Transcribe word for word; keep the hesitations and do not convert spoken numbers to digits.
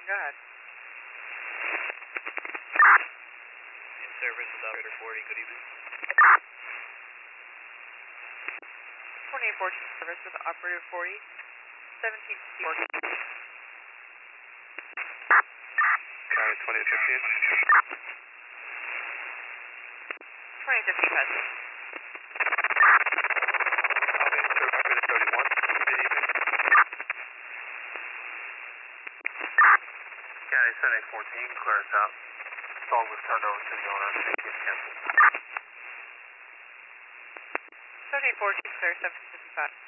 go ahead. In service with operator forty, good evening. twenty-eight fourteen service with operator forty, seventeen fourteen. County twenty-eight fifteen. twenty fifteen passing. Operator thirty-one, good evening. County seventy-eight fourteen, clear us out. Call was turned over to the owner. seventy-eight fourteen, clear, seventeen fifty-five.